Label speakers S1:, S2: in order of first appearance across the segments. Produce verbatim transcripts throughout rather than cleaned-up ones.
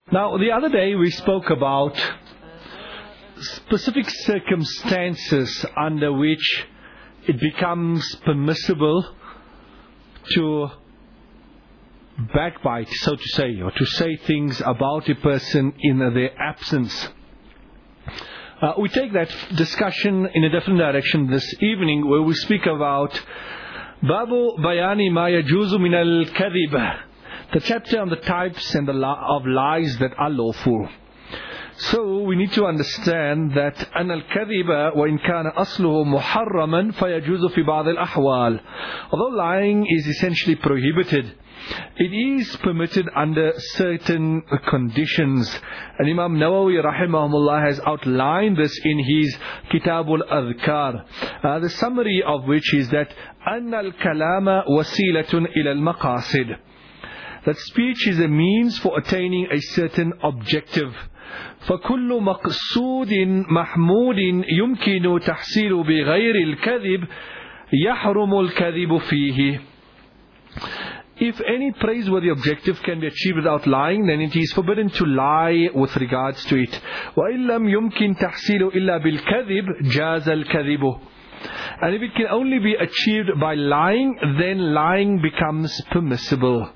S1: Now, the other day we spoke about specific circumstances under which it becomes permissible to backbite, so to say, or to say things about a person in their absence. Uh, we take that discussion in a different direction this evening, where we speak about Babu Bayani Ma Yajuzu Min Al-Kadhib, the chapter on the types and the li- of lies that are lawful. So we need to understand that أن الكذب وإن كان أصله محرما فيجوز في بعض الأحوال. Although lying is essentially prohibited, it is permitted under certain conditions. And Imam Nawawi rahimahullah has outlined this in his Kitabul Adhkar. Uh, the summary of which is that أن الكلام وسيلة إلى المقاصد. That speech is a means for attaining a certain objective. فكل مقصود محمود يمكن تحصيل بغير الكذب يحرم الكذب فيه. If any praiseworthy objective can be achieved without lying, then it is forbidden to lie with regards to it. وإن لم يمكن تحصيل إلا بالكذب جاز الكذب. And if it can only be achieved by lying, then lying becomes permissible.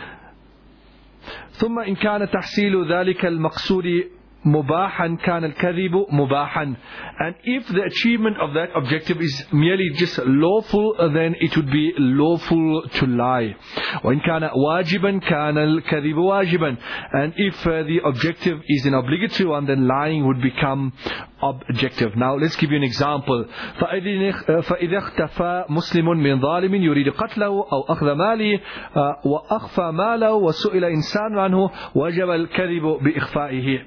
S1: ثم إن كان تحصيل ذلك المقصود مباحا كان الكذب مباحا. And if the achievement of that objective is merely just lawful, then it would be lawful to lie. وإن كان واجبا كان الكذب واجبا. And if uh, the objective is an obligatory one, then lying would become objective. Now let's give you an example. فإذا اختفى مسلم من ظالم يريد قتله أو أخذ ماله وأخفى ماله وسئل إنسان عنه وجب الكذب بإخفائه.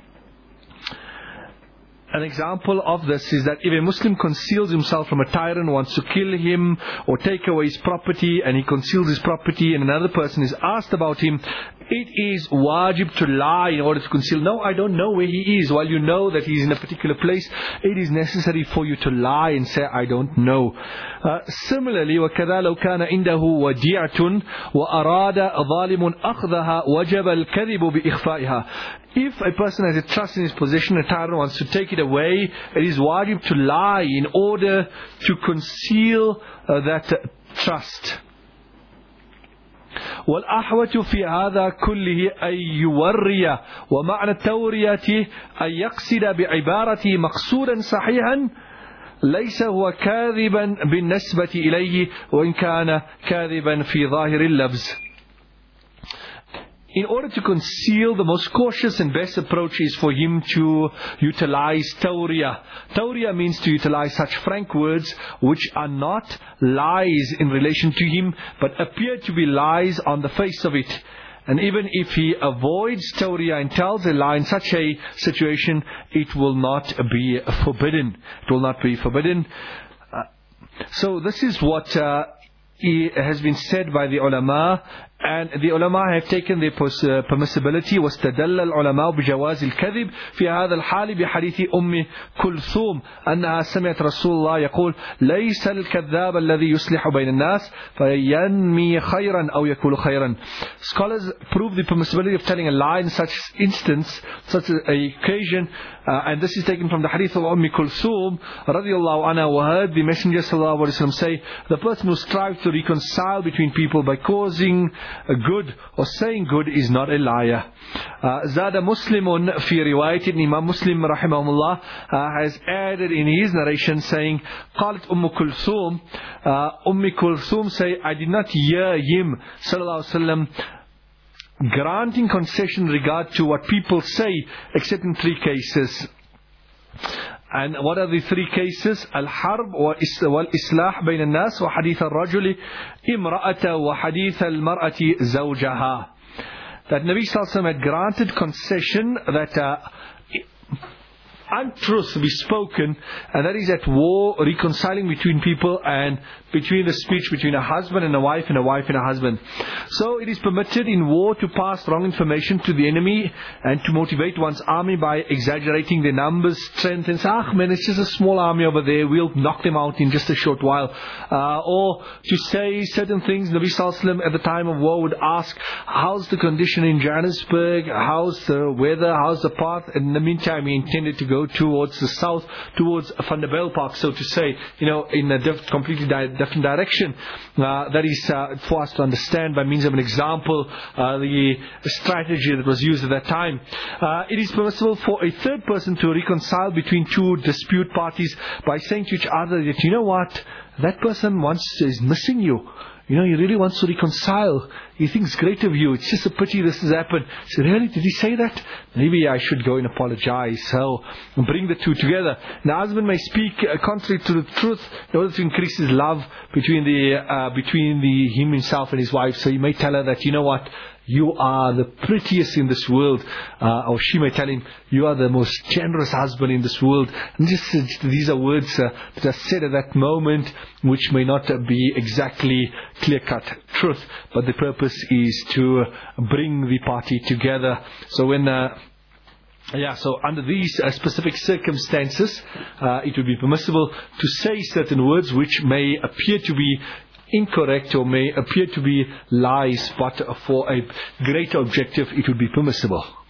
S1: An example of this is that if a Muslim conceals himself from a tyrant, wants to kill him or take away his property, and he conceals his property and another person is asked about him, it is wajib to lie in order to conceal. No, I don't know where he is. While you know that he is in a particular place, it is necessary for you to lie and say, I don't know. Uh, similarly, وَكَذَا لَوْ كَانَ عِنْدَهُ وَدِيعَةٌ وَأَرَادَ ظَالِمٌ أَخْذَهَا وَجَبَ الْكَذِبُ بِإِخْفَائِهَا. If a person has a trust in his possession, a tyrant wants to take it away, it is wajib to lie in order to conceal uh, that uh, trust. والأحوة في هذا كله أن يوري ومعنى التورية أن يقصد بعبارته مقصودا صحيحا ليس هو كاذبا بالنسبة إليه وإن كان كاذبا في ظاهر اللفظ. In order to conceal, the most cautious and best approach is for him to utilize tawriya. Tawriya means to utilize such frank words which are not lies in relation to him, but appear to be lies on the face of it. And even if he avoids tawriya and tells a lie in such a situation, it will not be forbidden. It will not be forbidden. Uh, so this is what uh, has been said by the ulama. And the ulama have taken the permissibility. واستدل العلماء بجواز الكذب في هذا الحال بحديث أم كلثوم أنها سمعت رسول الله يقول ليس الكذاب الذي يصلح بين الناس فينمي خيرا أو يقول خيرا. Scholars prove the permissibility of telling a lie in such instance, such an occasion, uh, and this is taken from the hadith of Umm Kulthum radiallahu anha, who heard the Messenger sallallahu alaihi wasallam say, the person who strives to reconcile between people by causing a good or saying good is not a liar. Zada Muslimun fi riwayatin, Imam Muslim rahimahullah uh, has added in his narration saying, قالت Umm Kulthum, uh, Umm Kulthum say, I did not hear him sallallahu alaihi wasallam granting concession regard to what people say except in three cases. And what are the three cases? Al-Harb wal-Islah bayn al-Nas wa hadith al-Rajuli imra'ata wa hadith al-Mar'ati zawjaha. That Nabi Sallallahu Alaihi Wasallam had granted concession that uh, untruth be spoken, and that is at war, reconciling between people, and between the speech between a husband and a wife and a wife and a husband. So it is permitted in war to pass wrong information to the enemy and to motivate one's army by exaggerating their numbers, strength, and say, ah man, it's just a small army over there, we'll knock them out in just a short while. Uh, or to say certain things. Nabi Sallallahu Alaihi Wasallam at the time of war would ask, how's the condition in Johannesburg, how's the weather, how's the path? And in the meantime he intended to go towards the south, towards Van der Bijl Park, so to say, you know, in a diff- completely di- different direction. Uh, that is uh, for us to understand by means of an example, uh, the strategy that was used at that time. Uh, it is permissible for a third person to reconcile between two dispute parties by saying to each other that, you know what, that person wants is missing you. You know, he really wants to reconcile. He thinks great of you. It's just a pity this has happened. So really, did he say that? Maybe I should go and apologize. So, bring the two together. The husband may speak uh, contrary to the truth in order to increase his love between the uh, between the him himself and his wife. So he may tell her that, you know what, you are the prettiest in this world. Uh, or she may tell him, you are the most generous husband in this world. And just, uh, these are words uh, that are said at that moment, which may not uh, be exactly clear-cut truth, but the purpose is to uh, bring the party together. So when uh, Yeah, so under these uh, specific circumstances, uh, it would be permissible to say certain words which may appear to be incorrect or may appear to be lies, but for a greater objective it would be permissible.